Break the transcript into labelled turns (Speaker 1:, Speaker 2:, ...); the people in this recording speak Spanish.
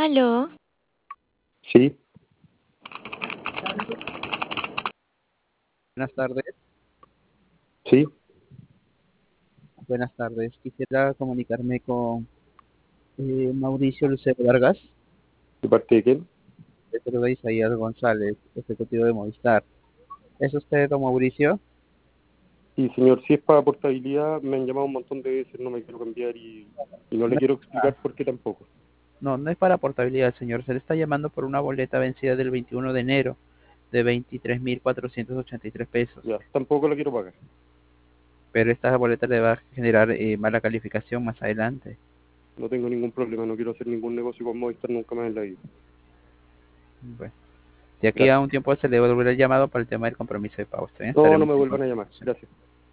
Speaker 1: Aló,
Speaker 2: Sí,
Speaker 3: Buenas tardes,
Speaker 2: sí,
Speaker 3: buenas tardes. Quisiera comunicarme con Mauricio Lucero Vargas,
Speaker 2: ¿de parte de quién?
Speaker 3: de saluda Isaías González, ejecutivo de Movistar. ¿Es usted, don Mauricio?
Speaker 2: Sí, señor, si es para portabilidad, me han llamado un montón de veces, no me quiero cambiar y no le
Speaker 3: No,
Speaker 2: quiero explicar por qué tampoco.
Speaker 3: no es para portabilidad, señor. Se le está llamando por una boleta vencida del 21 de enero de 23.483 pesos.
Speaker 2: Ya, tampoco la quiero pagar.
Speaker 3: Pero esta boleta le va a generar mala calificación más adelante.
Speaker 2: No tengo ningún problema, no quiero hacer ningún negocio con Movistar nunca más en la vida.
Speaker 3: Bueno, de aquí a
Speaker 2: Gracias.
Speaker 3: un tiempo se le devolverá el llamado para el tema del compromiso de pago. ¿Está bien?
Speaker 2: No, no
Speaker 3: Estaremos
Speaker 2: me
Speaker 3: en
Speaker 2: vuelvan a llamar.
Speaker 3: comunicación.
Speaker 2: Gracias.